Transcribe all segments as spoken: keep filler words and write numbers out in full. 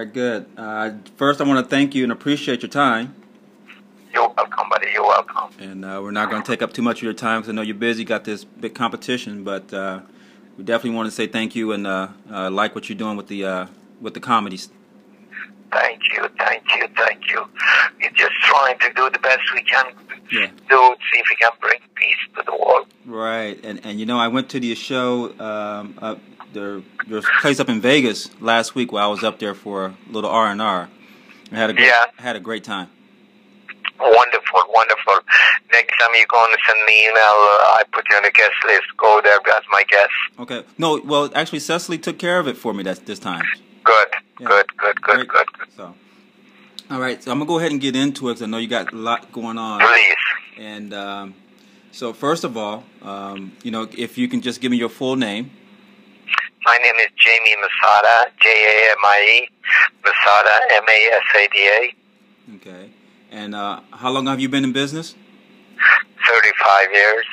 right, good. Uh, first, I want to thank you and appreciate your time. You're welcome, buddy. You're welcome. And uh, we're not going to take up too much of your time because I know you're busy, got this big competition, but uh, we definitely want to say thank you and uh, uh, like what you're doing with the uh, with the comedies. Thank you, thank you, thank you. We're just trying to do the best we can yeah. do, see if we can bring peace to the world. Right, and and you know, I went to the show, um, uh, there, there's a place up in Vegas last week where I was up there for a little R and R. I had a great, yeah. had a great time. Wonderful, wonderful. Next time you're going to send me an email, uh, I put you on the guest list. Go there as my guest. Okay. No, well, actually, Cecily took care of it for me that this time. Good, yeah. good, good, good, Great. good, good. So, all right. So I'm gonna go ahead and get into it because I know you got a lot going on. Please. And um, so, first of all, um, you know, if you can just give me your full name. My name is Jamie Masada, J A M I E, Masada, M A S A D A. Okay. And uh, how long have you been in business? thirty-five years.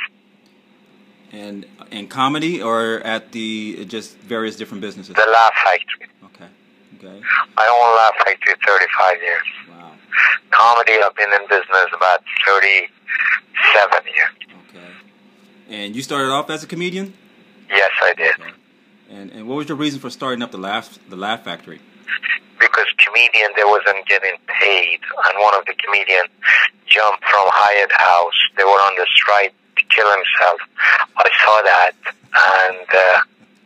And in comedy or at the just various different businesses? The Laugh Factory. Okay. Okay. I own Laugh Factory thirty-five years. Wow. Comedy, I've been in business about thirty-seven years. Okay. And you started off as a comedian? Yes, I did. Okay. And and what was your reason for starting up the Laugh the Laugh Factory? Because comedian, they wasn't getting paid, and one of the comedians jumped from Hyatt House. They were on the strike to kill himself. I saw that, and uh,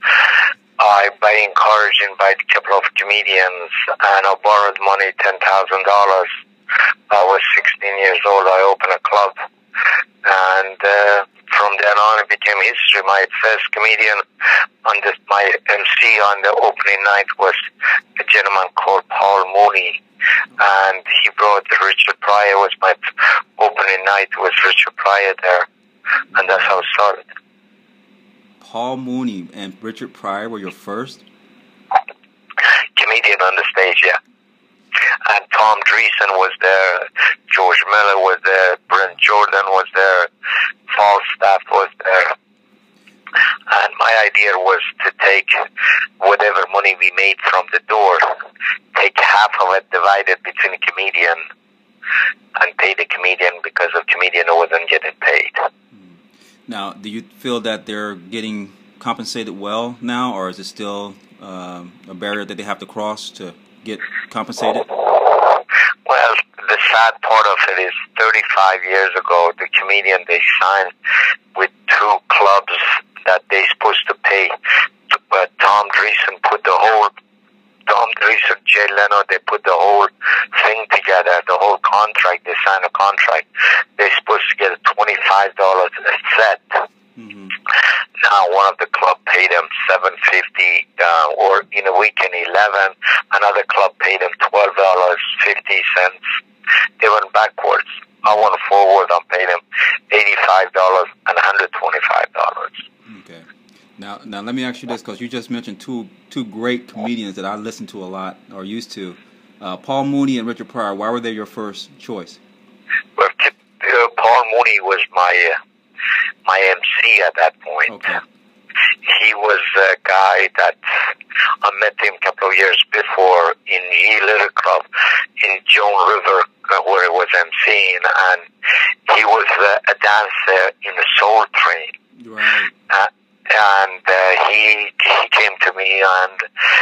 I, by encouraging by a couple of comedians, and I borrowed money, ten thousand dollars. I was sixteen years old. I opened a club, and uh, from then on, it became history. My first comedian on this, my M C on the opening night was a gentleman called Paul Mooney, and he brought Richard Pryor. Was my opening night was Richard Pryor there, and that's how it started. Paul Mooney and Richard Pryor were your first comedian on the stage, yeah. And Tom Dreesen was there, George Miller was there, Brent Jordan was there, Falstaff was there. And my idea was to take whatever money we made from the door, take half of it, divide it between a comedian, and pay the comedian because the comedian wasn't getting paid. Now, do you feel that they're getting compensated well now, or is it still um, a barrier that they have to cross to get compensated? Well, the sad part of it is thirty-five years ago, the comedian, they signed with two clubs that they're supposed to pay. But Tom Dreesen put the whole, Tom Dreesen, Jay Leno, they put the whole thing together, the whole contract, they signed a contract. They're supposed to get twenty-five dollars a set. Mm-hmm. Now, one of the club paid them seven fifty, uh, or in a weekend eleven. Another club paid them twelve dollars fifty cents. They went backwards. I went forward and paid them eighty-five dollars and one hundred twenty-five dollars. Okay. Now, now let me ask you this, because you just mentioned two two great comedians that I listen to a lot or used to, uh, Paul Mooney and Richard Pryor. Why were they your first choice? Well, uh, Paul Mooney was my uh, my M C at that point. Okay. He was a guy that I met him a couple of years before in the Little Club in Joan River, uh, where he was MCing, and he was uh, a dancer in the Soul Train. Right. Uh, and uh, he he came to me, and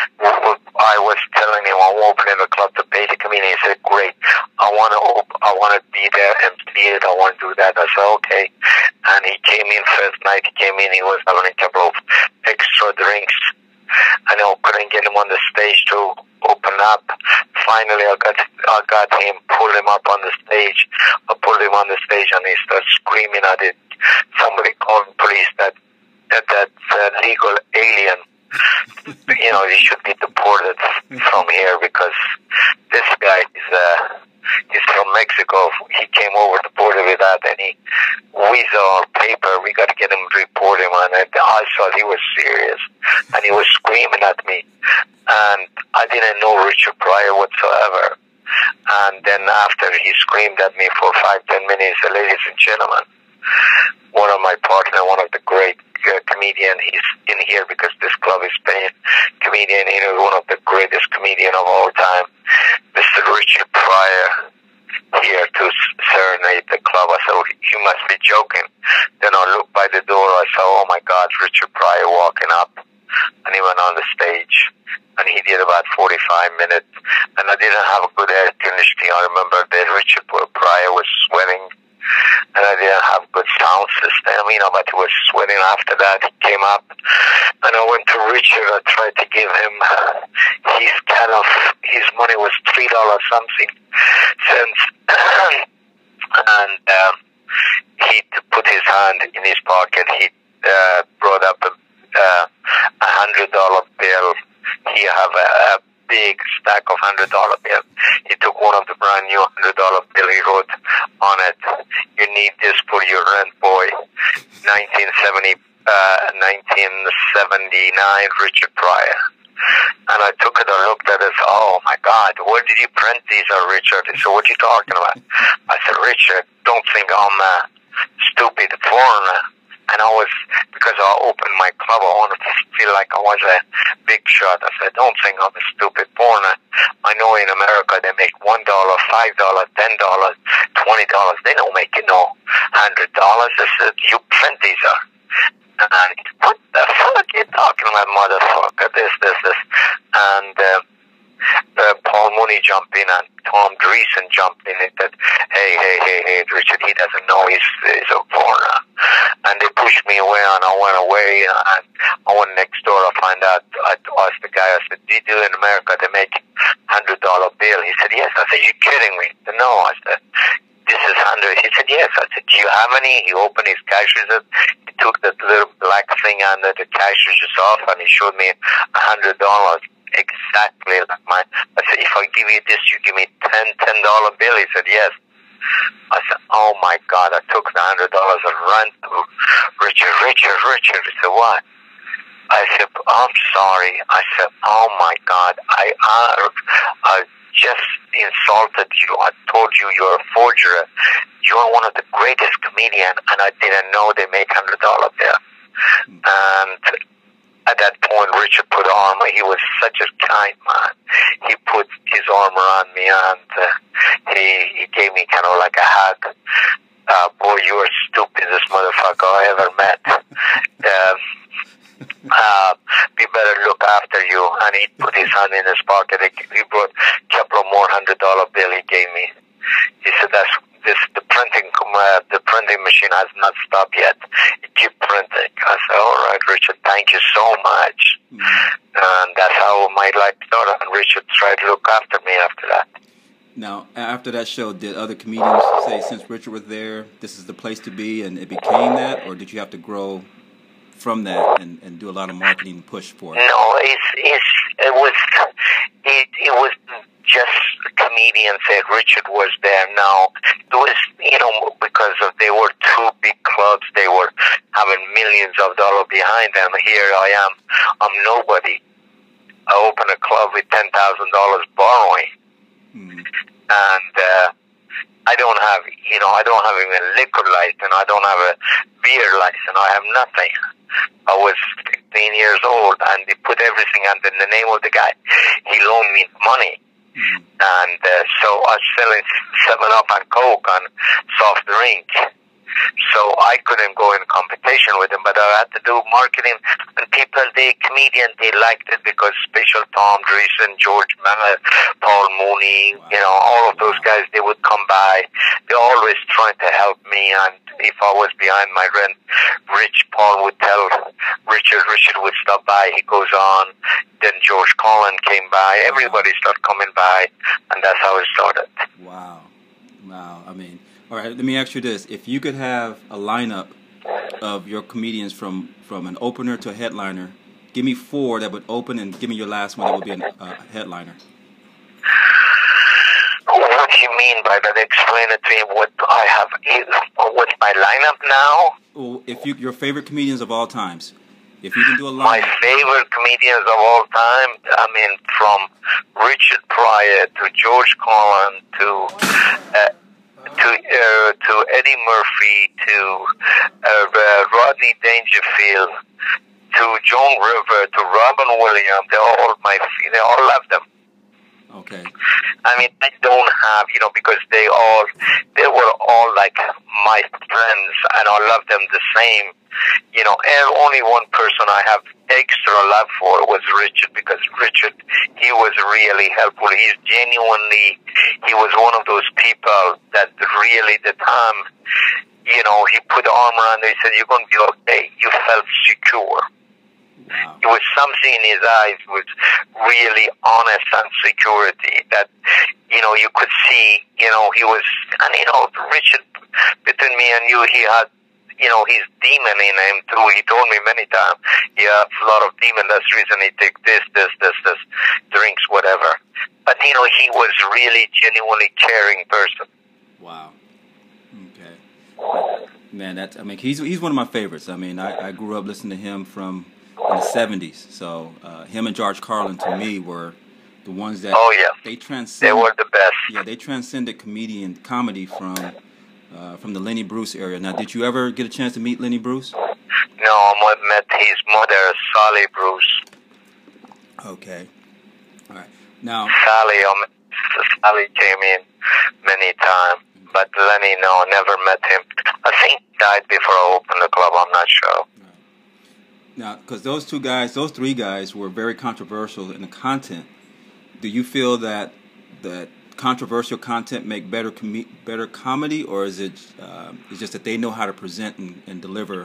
I was telling him I'm opening a club to pay the comedian. He said, "Great, I want to op- I want to be there and see it. I want to do that." I said, "Okay." And he came in first night. He came in. He was having a couple of extra drinks, and I couldn't get him on the stage to open up. Finally, I got I got him, pulled him up on the stage. I pulled him on the stage, and he started screaming at it. Somebody called police that. that that's a legal alien. You know, he should be deported from here because this guy is uh, he's from Mexico. He came over deported without any visa or paper. We got to get him to report him, and I thought he was serious, and he was screaming at me, and I didn't know Richard Pryor whatsoever. And then after he screamed at me for five ten minutes, ladies and gentlemen, one of my partner, one of the great uh, comedian. He's in here because this club is paying comedian. He is one of the greatest comedian of all time, Mister Richard Pryor, here to serenade the club. I said, you must be joking. Then I looked by the door. I saw, oh my God, Richard Pryor walking up. And he went on the stage. And he did about forty-five minutes. And I didn't have a good air conditioning. I remember that Richard Pryor was sweating. And I didn't have good sound system, you know, but he was sweating after that. He came up. And I went to Richard. I tried to give him his kind of, his money was three dollars something cents. And um, he put his hand in his pocket. He uh, brought up a uh, a hundred dollar bill. He have a, a big stack of hundred dollar bill. He took one of the brand new hundred dollar bill. He wrote on it, "You need this for your rent, boy." Nineteen seventy, uh, nineteen seventy nine, Richard Pryor. And I took it and looked at it. Oh my God, where did you print these, uh, Richard? He said, what are you talking about? I said, Richard, don't think I'm a stupid foreigner. And I was, because I opened my club, I wanted to feel like I was a big shot. I said, don't think I'm a stupid foreigner. I know in America they make one dollar, five dollars, ten dollars, twenty dollars. They don't make it no one hundred dollars. I said, you print these are. And what the fuck are you talking about, motherfucker? This, this, this. And uh, uh, Paul Mooney jumped in and Tom Dreesen jumped in and said, hey, hey, hey, hey, Richard, he doesn't know he's, he's a foreigner. And they pushed me away, and I went away, and I went next door. I find out, I asked the guy, I said, do you do in America, they make one hundred dollar bill? He said, yes. I said, you kidding me? He said, no. I said, this is one hundred. He said, yes. I said, do you have any? He opened his cash register. He took the little black thing under the cash register off, and he showed me one hundred dollars. Exactly like mine. I said, if I give you this, you give me ten ten dollar bill. He said, yes. I said, oh my God, I took the one hundred dollars and ran to Richard, Richard, Richard. He said, what? I said, I'm sorry. I said, oh my God, I, I, I just insulted you. I told you you're a forger. You are one of the greatest comedians, and I didn't know they make one hundred dollars bill. And at that point, Richard put armor. He was such a kind man. He put his arm around me, and uh, he, he gave me kind of like a hug. Uh, boy, you are stupidest motherfucker I ever met. Um, uh, we better look after you. And he put his hand in his pocket. He brought a couple of more hundred dollar bill he gave me. He said, "That's this. The printing, uh, the printing machine has not stopped yet. It keep printing." I said, "All right, Richard. Thank you so much." Mm. And that's how my life started. And Richard tried to look after me after that. Now, after that show, did other comedians say, since Richard was there, this is the place to be, and it became that, or did you have to grow from that and, and do a lot of marketing push for it? No, it's, it's, it was it, it was just comedians said Richard was there. Now, it was, you know, because of they were two big clubs, they were having millions of dollars behind them. Here I am, I'm nobody. I opened a club with ten thousand dollars borrowing. Mm-hmm. And uh, I don't have, you know, I don't have even a liquor license. I don't have a beer license. I have nothing. I was sixteen years old, and they put everything under the name of the guy. He loaned me money. Mm-hmm. And uh, so I was selling seven up and Coke and soft drink. So I couldn't go in competition with him, but I had to do marketing. And people, the comedian, they liked it because Special Tom Dreesen, George Miller, Paul Mooney, wow. you know, all of those guys, they would come by. They always trying to help me. And if I was behind my rent, Rich Paul would tell Richard, Richard would stop by. He goes on. Then George Collin came by. Everybody started coming by. And that's how it started. Wow. Wow. I mean... All right, let me ask you this. If you could have a lineup of your comedians from, from an opener to a headliner, give me four that would open and give me your last one that would be a uh, headliner. What do you mean by that? Explain it to me. What I have, what's my lineup now? Well, if you, your favorite comedians of all times. If you can do a lineup. My favorite comedians of all time, I mean, from Richard Pryor to George Collin to... Uh, to uh, to Eddie Murphy, to uh, uh, Rodney Dangerfield, to Joan River, to Robin Williams. They all my, they all love them. Okay. I mean, I don't have, you know, because they all, they were all like my friends, and I love them the same. You know, and only one person I have extra love for was Richard, because Richard, he was really helpful. He's genuinely, he was one of those people that really, the time, you know, he put the arm around, he said, "You're going to be okay." You felt secure. Wow. It was something in his eyes was really honest and security that, you know, you could see, you know, he was, and you know, Richard, between me and you, he had, you know, his demon in him too. He told me many times, he has a lot of demon, that's the reason he takes this, this, this, this, drinks, whatever. But, you know, he was really genuinely caring person. Wow. Okay. Man, that's, I mean, he's he's one of my favorites. I mean, I, I grew up listening to him from in the seventies. So uh, him and George Carlin, to me, were the ones that oh, yeah. they transcended. They were the best. Yeah, they transcended comedian comedy from uh, from the Lenny Bruce area. Now, did you ever get a chance to meet Lenny Bruce? No, I met his mother, Sally Bruce. Okay. All right. Now, Sally, um, Sally came in many times, but Lenny, no, never met him. I think he died before I opened the club. I'm not sure. Now, because those two guys, those three guys were very controversial in the content. Do you feel that that controversial content make better com- better comedy, or is it uh, it's just that they know how to present and, and deliver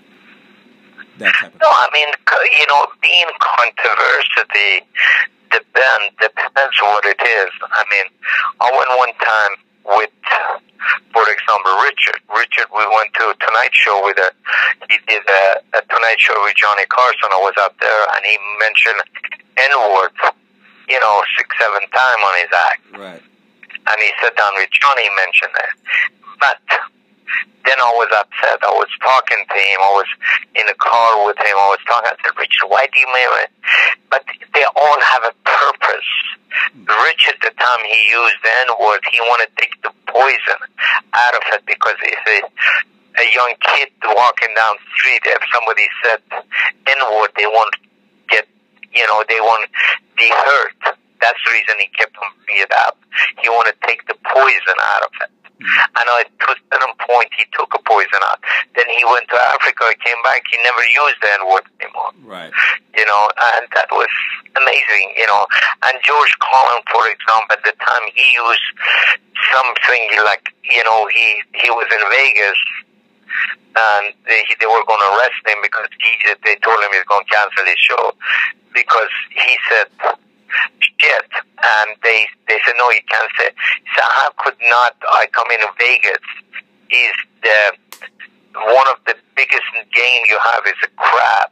that type of? No, I mean, you know, being controversy depends depends on what it is. I mean, I went one time with, for example, Richard. Richard, we went to a Tonight Show with a, he did a, a Tonight Show with Johnny Carson. I was up there, and he mentioned N-word, you know, six, seven times on his act. Right. And he sat down with Johnny, mentioned it. But then I was upset. I was talking to him. I was in the car with him. I was talking. I said, "Richard, why do you mean it?" But they all have a purpose. Richard, the time he used the N-word, he wanted to take the poison out of it, because if a, a young kid walking down the street, if somebody said N-word, they won't get, you know, they won't be hurt. That's the reason he kept on bringing it up. He wanted to take the poison out of it. And at a certain point, he took a poison out. Then he went to Africa, came back, he never used the N-word anymore. Right. You know, and that was amazing, you know. And George Carlin, for example, at the time, he used something like, you know, he, he was in Vegas, and they, they were going to arrest him because he, they told him he was going to cancel his show, because he said shit, and they they said, "No, you can't say." So how could not I come in Vegas? Is the one of the biggest game you have is a crab,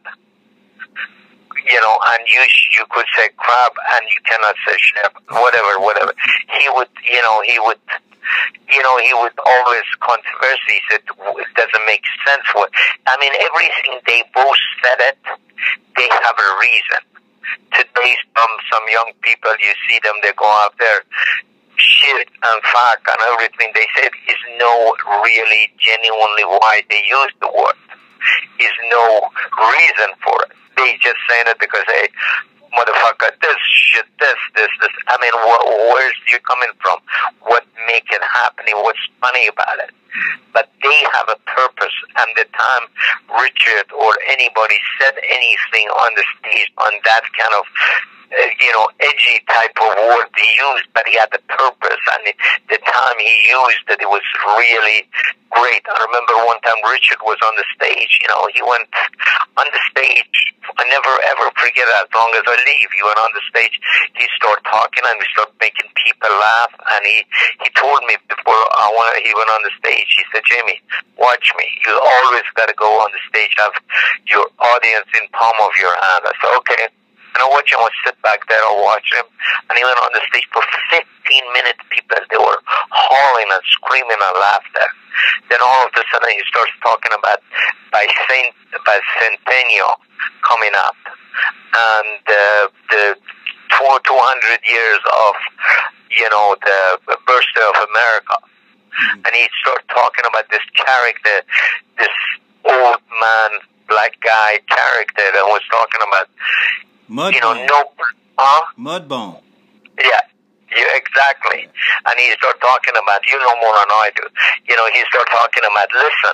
you know, and you you could say crab and you cannot say shrimp, whatever, whatever. He would, you know, he would, you know, he would always controversy. He said it doesn't make sense. What I mean, everything they both said it, they have a reason. Today, some some young people, you see them, they go out there, shit and fuck and everything. They said is no really genuinely why they use the word. Is no reason for it. They just saying it because, hey, motherfucker, this shit, this, this, this. I mean, wh- where's you coming from? What make it happening? What's funny about it? But they have a purpose. And the time Richard or anybody said anything on the stage on that kind of, uh, you know, edgy type of word he used, but he had a purpose. And the, the time he used it, it was really great. I remember one time Richard was on the stage, you know, he went on the stage. I never ever forget that as long as I live. He went on the stage, he started talking, and we started making people laugh. And he, he told me before I went, he went on the stage, he said, "Jimmy, watch me. You always got to go on the stage, have your audience in palm of your hand." I said, "Okay." And I watch him, I sit back there, I watch him. And he went on the stage for fifteen minutes, people, they were howling and screaming and laughter. Then all of a sudden he starts talking about Bicent- bicentennial coming up. And uh, the two hundred years of, you know, the birthday of America. mm-hmm. and he started talking about this character, this old man, black guy character that was talking about, Mudbone. you know, no, huh? Mudbone. Yeah. Yeah, exactly. And he started talking about, you know more than I do, you know, he started talking about, listen,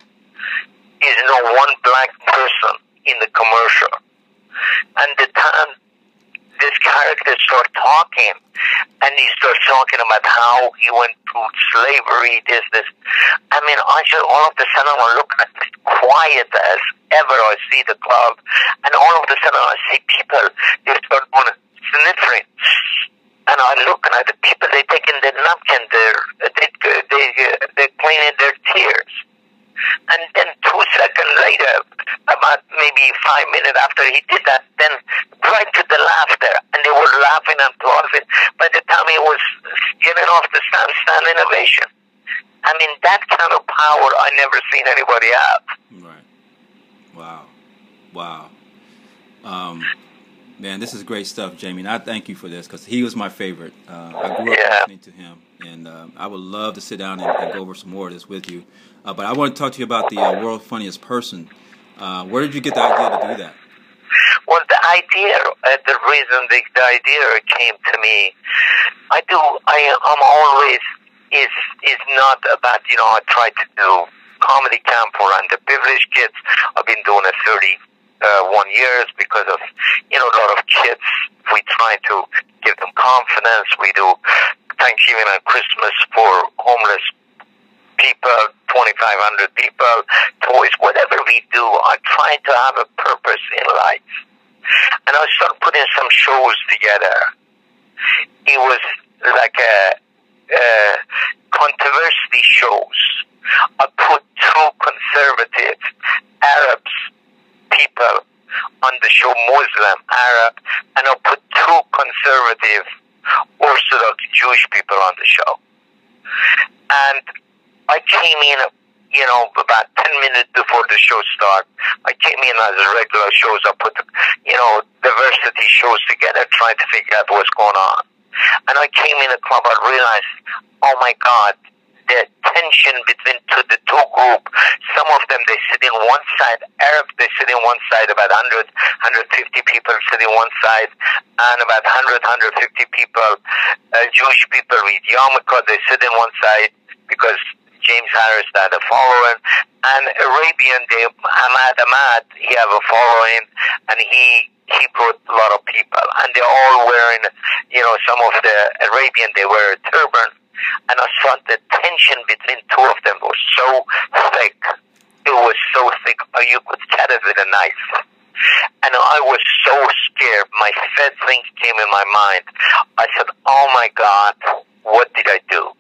there's no one black person in the commercial. And the time this character started talking, and he started talking about how he went through slavery, this, this. I mean, I just, all of a sudden I'm looking at this quiet as ever. I see the club, and all of a sudden I see people, they start going sniffing. And I'm looking at the people, they're taking their napkin, they're, they, they, they're cleaning their tears. And then two seconds later, about maybe five minutes after he did that, then right to the laughter, and they were laughing and applauding. By the time he was getting off the stand, standing ovation. I mean, that kind of power I never seen anybody have. Right. Wow. Wow. Um, man, this is great stuff, Jamie. And I thank you for this because he was my favorite. Uh, I grew up yeah. listening to him, and um, I would love to sit down and, and go over some more of this with you. Uh, but I want to talk to you about the uh, World's Funniest Person. Uh, where did you get the idea to do that? Well, the idea, uh, the reason the, the idea came to me, I do, I, I'm always, is is not about, you know, I try to do comedy camp for underprivileged kids. I've been doing it thirty-one years because of, you know, a lot of kids. We try to give them confidence. We do Thanksgiving and Christmas for homeless people, twenty-five hundred people, toys, whatever we do. I try to have a purpose in life. And I started putting some shows together. It was like a, a controversy shows. I put two conservative Arabs people on the show, Muslim, Arab, and I put two conservative Orthodox Jewish people on the show. And I came in, you know, about ten minutes before the show started. I came in as a regular shows. I put, you know, diversity shows together, trying to figure out what's going on. And I came in a club, I realized, oh my God, the tension between two, the two groups. Some of them, they sit in one side, Arab, they sit in one side, about one hundred, one hundred fifty people sit in one side, and about one hundred, one hundred fifty people, uh, Jewish people with yarmulke, they sit in one side because James Harris had a following, and Arabian, they, Ahmad Ahmad, he have a following, and he he brought a lot of people, and they're all wearing, you know, some of the Arabian, they wear a turban, and I thought the tension between two of them was so thick, it was so thick, or you could cut it with a knife. And I was so scared, my first thing came in my mind, I said, oh my God, what did I do?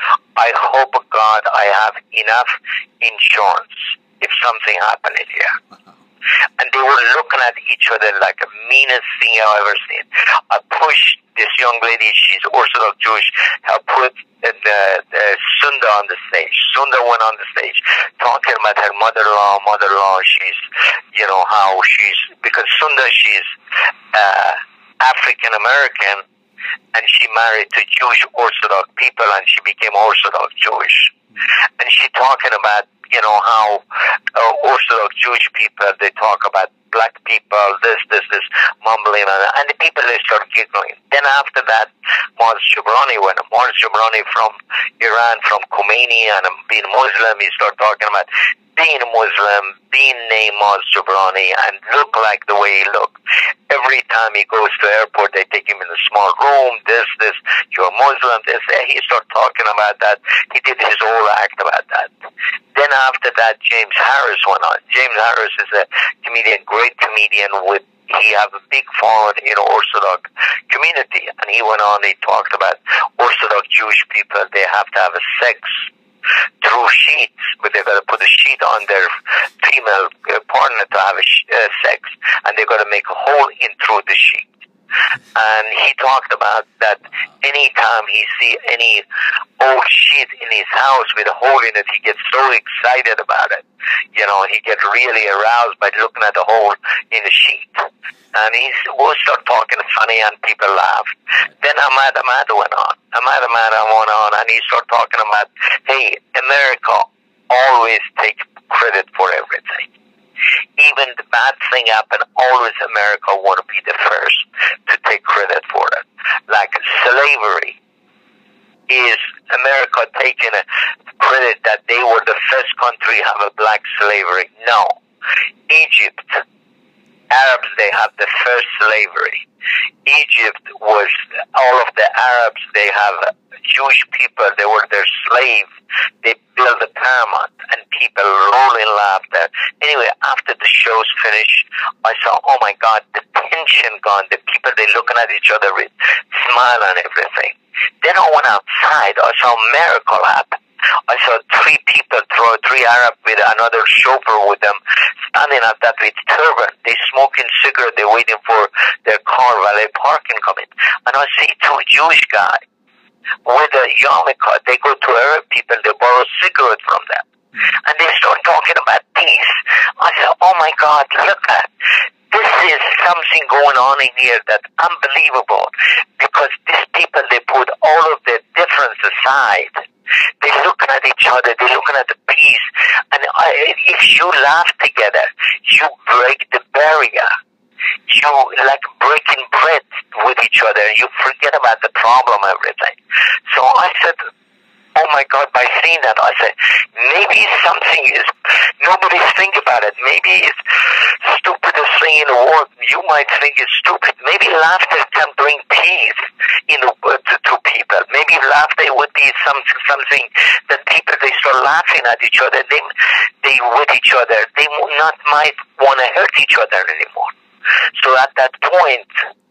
I hope, God, I have enough insurance if something happened here. And they were looking at each other like the meanest thing I've ever seen. I pushed this young lady, she's Orthodox Jewish, I put the, the Sunda on the stage. Sunda went on the stage talking about her mother-in-law, mother-in-law, she's, you know, how she's, because Sunda, she's uh, African-American, and she married to Jewish Orthodox people, and she became Orthodox Jewish. And she talking about, you know, how uh, Orthodox Jewish people, they talk about black people, this, this, this, mumbling, and, and the people, they start giggling. Then after that, Maz Jobrani went. Maz Jobrani from Iran, from Khomeini, and being Muslim, he started talking about being Muslim, being named Maz Jobrani, and look like the way he looked. Every time he goes to the airport, they take him in a small room, this, this, you're Muslim, this. He started talking about that. He did his whole act about that. Then after that, James Harris went on. James Harris is a comedian, great comedian with, he have a big following in Orthodox community. And he went on, he talked about Orthodox Jewish people, they have to have a sex through sheets, but they've got to put a sheet on their female uh, partner to have a sh- uh, sex, and they've got to make a hole in through the sheet. And he talked about that anytime he see any old sheet in his house with a hole in it, he gets so excited about it. You know, he gets really aroused by looking at the hole in the sheet. And he will start talking funny and people laugh. Then Ahmad Ahmad went on. I met a man I went on, and he started talking about, hey, America always takes credit for everything. Even the bad thing happen, always America want to be the first to take credit for it. Like slavery is America taking a credit that they were the first country to have a black slavery. No. Egypt, Arabs, they have the first slavery. Egypt was, all of the Arabs, they have Jewish people, they were their slaves. They built the pyramid, and people rolling laughter. Anyway, after the show's finished, I saw, oh my God, the tension gone. The people, they looking at each other with smile and everything. Then I went outside. I saw a miracle happen. I saw three people, throw three Arabs with another chauffeur with them, standing at that with turban. They smoking cigarette. They're waiting for their car valet parking coming. And I see two Jewish guys with a yarmulke. They go to Arab people. They borrow cigarette from them, and they start talking about peace. I said, "Oh my God, look at this! Is something going on in here that's unbelievable." Because these people, they put all of their difference aside. They're looking at each other. They're looking at the peace. And I, if you laugh together, you break the barrier. You like breaking bread with each other. You forget about the problem, everything. So I said, oh my God, by seeing that, I said, maybe something is, nobody's thinking about it. Maybe it's stupidest thing in the world. You might think it's stupid. Maybe laughter can bring peace in the, uh, to, to people. Maybe laughter would be some, something that people, they start laughing at each other. They, they with each other. They not might want to hurt each other anymore. So at that point,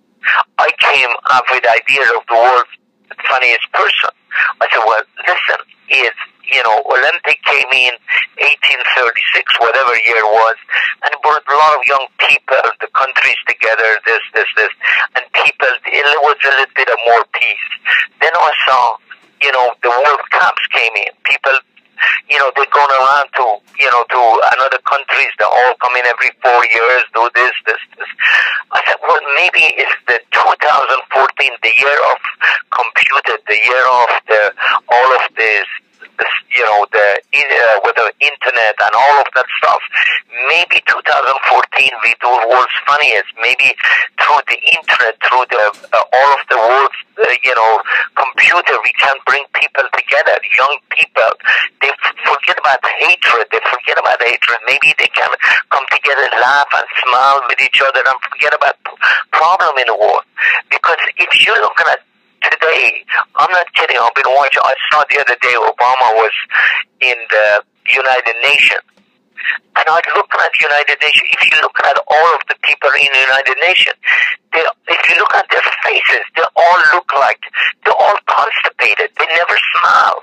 I came up with the idea of the world's funniest person. I said, well, listen, is, you know, Olympic came in eighteen thirty-six, whatever year it was, and brought a lot of young people, the countries together, this, this, this, and people, it was a little bit of more peace. Then I saw, you know, the World Cups came in. People, you know, they're going around to, you know, to another countries. They all come in every four years, do this, this, this. I said, well, maybe it's the two thousand fourteen, the year of computer, the year of the all of this, this you know, the uh, with the internet and all of that stuff. Maybe two thousand fourteen we do world's funniest. Maybe through the internet, through the uh, all of the world's, uh, you know, computer, we can bring people together. Young people, they f- forget about hatred. They forget about hatred. Maybe they can come together, laugh and smile with each other, and forget about problem in the world. Because if you're looking at today, I'm not kidding. I've been watching. I saw the other day Obama was in the United Nations. And I look at the United Nations. If you look at all of the people in the United Nations, they, if you look at their faces, they all look like they're all constipated. They never smile.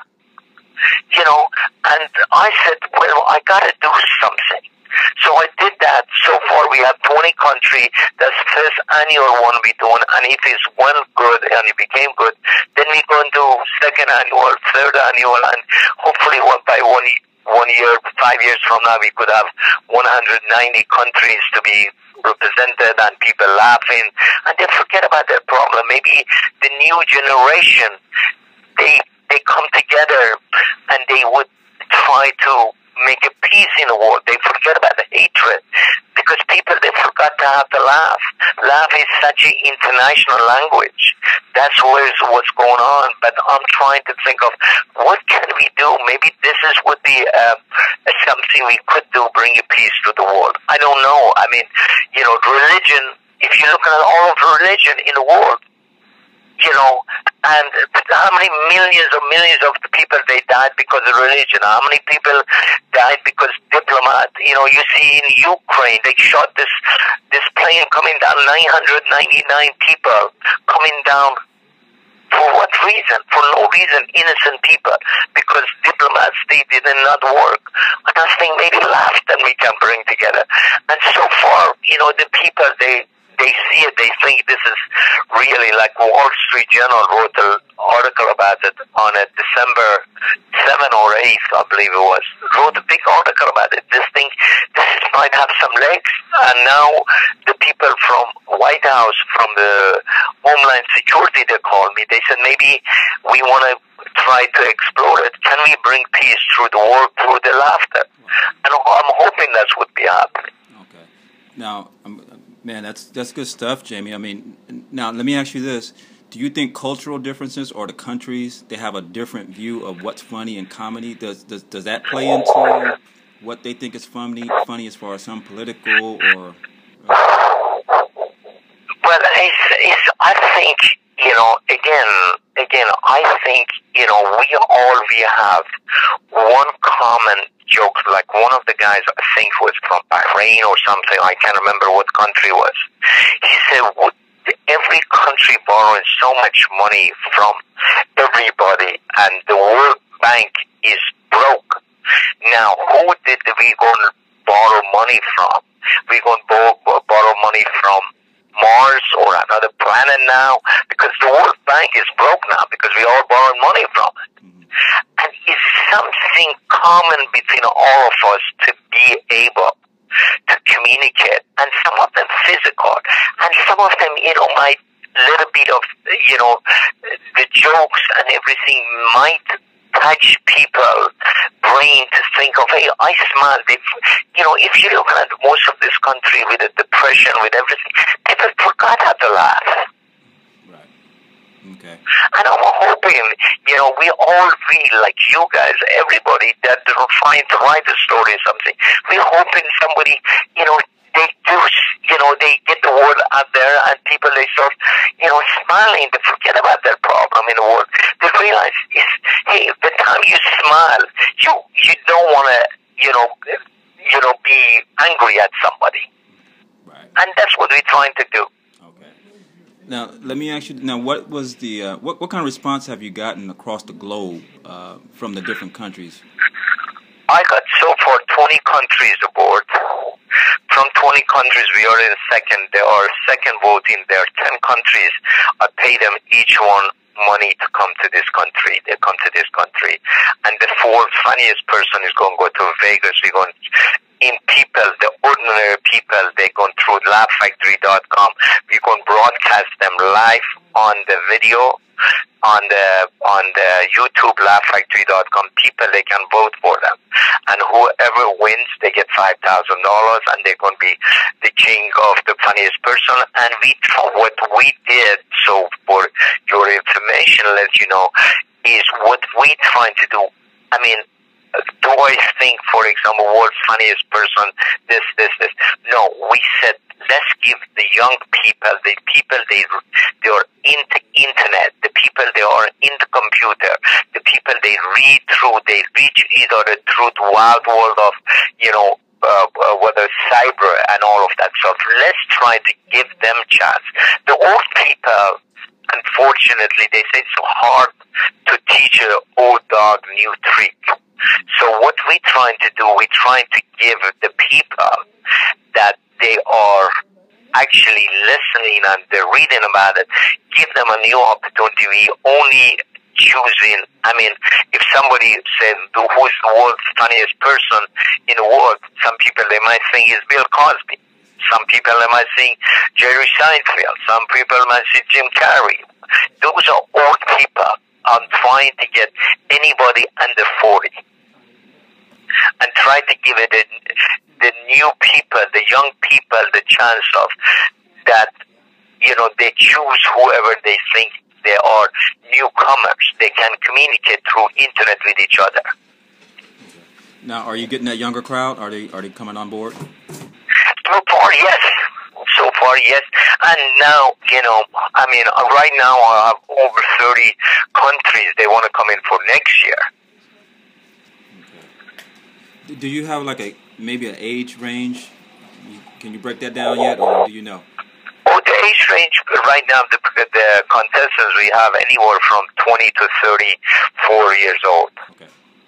You know, and I said, well, I got to do something. So I did that. So far, we have twenty countries. That's the first annual one we're doing. And if it's one good and it became good, then we're going to do second annual, third annual, and hopefully one by one one year, five years from now, we could have one hundred ninety countries to be represented and people laughing. And they forget about their problem. Maybe the new generation, they they come together and they would try to make a peace in the world. They forget about the hatred because people, they forgot to have to laugh. Laugh is such an international language. That's where's what's going on. But I'm trying to think of what can we do. Maybe this is would be uh, something we could do, bring a peace to the world. I don't know. I mean, you know, religion. If you look at all of religion in the world, you know, and how many millions or millions of the people they died because of religion? How many people died because diplomat? You know, you see in Ukraine they shot this this plane coming down, nine hundred ninety-nine people coming down. For what reason? For no reason, innocent people, because diplomats, they did not work. I just think maybe laughter we can bring together. And so far, you know, the people, they they see it, they think this is really like Wall Street Journal wrote an article about it on a December seventh or eighth, I believe it was, wrote a big article about it. This thing, this is, might have some legs. And now the people from White House, from the Homeland Security, they called me. They said, maybe we want to try to explore it. Can we bring peace through the work, through the laughter? And I'm hoping that's what be happening. Okay. Now, um, man, that's that's good stuff, Jamie. I mean, now let me ask you this. Do you think cultural differences or the countries, they have a different view of what's funny in comedy? Does does, does that play into what they think is funny, funny as far as some political or... Uh... Well, it's, it's, I think, you know, again, again, I think, you know, we all, we have one common joke. Like one of the guys, I think was from Bahrain or something, I can't remember what country it was. He said, would every country borrowing so much money from everybody and the World Bank is broke. Now, who did we going to borrow money from? We're going to borrow, borrow money from Mars or another planet now? Because the World Bank is broke now because we all borrowing money from it. And it's something common between all of us to be able to communicate, and some of them physical, and some of them, you know, might little bit of, you know, the jokes and everything might touch people brain to think of, hey, I smile. If, you know, if you look at most of this country with the depression, with everything, people forgot how to laugh. Okay. And I'm hoping, you know, we all read, like you guys, everybody that are trying to write a story or something. We're hoping somebody, you know, they do, you know, they get the word out there and people, they start, you know, smiling. They forget about their problem in the world. They realize, is, hey, the time you smile, you you don't want to, you know, you know, be angry at somebody. Right. And that's what we're trying to do. Now, let me ask you. Now, what was the uh, what what kind of response have you gotten across the globe uh, from the different countries? I got so far twenty countries aboard. From twenty countries, we are in second. There are second voting. There are ten countries. I pay them each one money to come to this country. They come to this country, and the fourth funniest person is going to go to Vegas. We're going. In people, the ordinary people, they go through laugh factory dot com. We can broadcast them live on the video, on the on the YouTube laugh factory dot com. People, they can vote for them, and whoever wins, they get five thousand dollars, and they're going to be the king of the funniest person. And we what we did. So for your information, let you know, is what we trying to do. I mean. Do I think, for example, world's funniest person, this, this, this? No, we said, let's give the young people, the people, they, they are into internet, the people, they are in the computer, the people, they read through, they reach either through the wild world of, you know, uh, uh, whether cyber and all of that stuff. Let's try to give them chance. The old people, unfortunately, they say it's so hard to teach an old dog new trick. So what we're trying to do, we're trying to give the people that they are actually listening and they're reading about it, give them a new opportunity. We only choosing, I mean, if somebody says, who's the world's funniest person in the world, some people, they might think is Bill Cosby. Some people, they might think Jerry Seinfeld. Some people might say Jim Carrey. Those are old people. I'm trying to get anybody under forty. And try to give it the, the new people, the young people, the chance of that, you know, they choose whoever they think they are newcomers. They can communicate through internet with each other. Now, are you getting that younger crowd? Are they are they coming on board? So far, yes. So far, yes. And now, you know, I mean, right now I have over thirty countries. They want to come in for next year. Do you have like a maybe an age range? Can you break that down yet, or do you know? Oh, the age range right now, the, the contestants we have anywhere from twenty to thirty-four years old. Okay.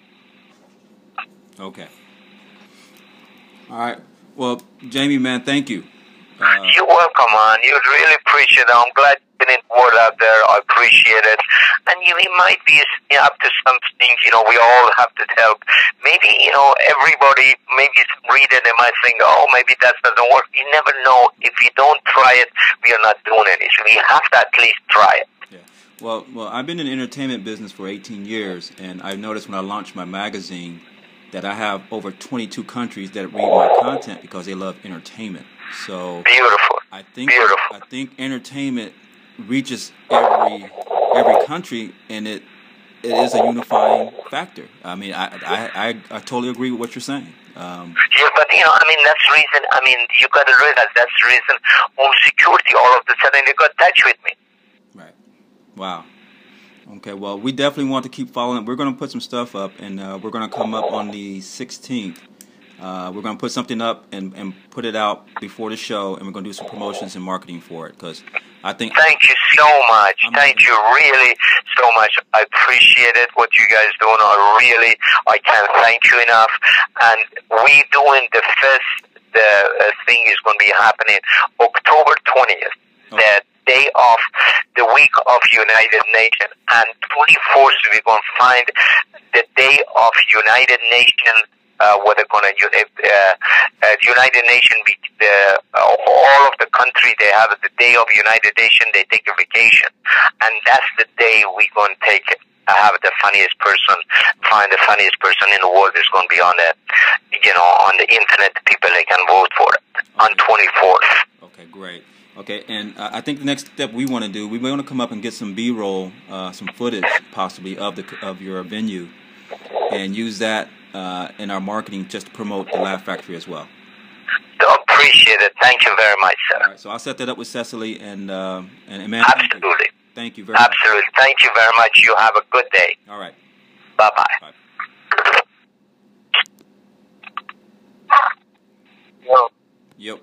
Okay. All right. Well, Jamie, man, thank you. Uh, You're welcome, man. You really appreciate it. I'm glad getting word out there. I appreciate it. And you, it might be up to something, you know, we all have to help. Maybe, you know, everybody, maybe read it, they might think, oh, maybe that doesn't work. You never know. If you don't try it, we are not doing anything. We have to at least try it. Yeah. Well, well, I've been in the entertainment business for eighteen years, and I've noticed when I launched my magazine that I have over twenty-two countries that read my content because they love entertainment. So beautiful. I think Beautiful. I think entertainment reaches every every country, and it it is a unifying factor. I mean, I I, I, I totally agree with what you're saying. Um, yeah, but you know, I mean, that's the reason. I mean, you got to realize that's the reason. Home security, all of a sudden, they got in touch with me. Right. Wow. Okay, well, we definitely want to keep following. We're going to put some stuff up, and uh, we're going to come up on the sixteenth. Uh, we're going to put something up and, and put it out before the show, and we're going to do some promotions and marketing for it, because I think... Thank you so much. I'm Thank you really so much. I appreciate it, what you guys doing. I really, I can't thank you enough. And we doing the first the uh, thing is going to be happening October twentieth. Okay. The day of the week of United Nations, and twenty-fourth we're going to find the day of United Nations, uh, where they're going to uh, uh, United Nations, the uh, all of the country, they have the day of United Nations, they take a vacation, and that's the day we're going to take it. I have the funniest person, find the funniest person in the world is going to be on the, you know, on the internet. People, they can vote for it on twenty-fourth. Okay, great. Okay, and uh, I think the next step we want to do, we want to come up and get some B-roll, uh, some footage possibly of the of your venue, and use that uh, in our marketing just to promote the Laugh Factory as well. I appreciate it. Thank you very much, sir. All right, so I'll set that up with Cecily and uh, and, and man, absolutely. Thank you, thank you very absolutely. much. Thank you very much. You have a good day. All right. Bye-bye. Bye. Yep.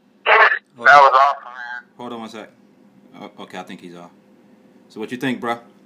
That was awesome, man. Hold on one sec. Oh, okay, I think he's off. So what you think, bruh?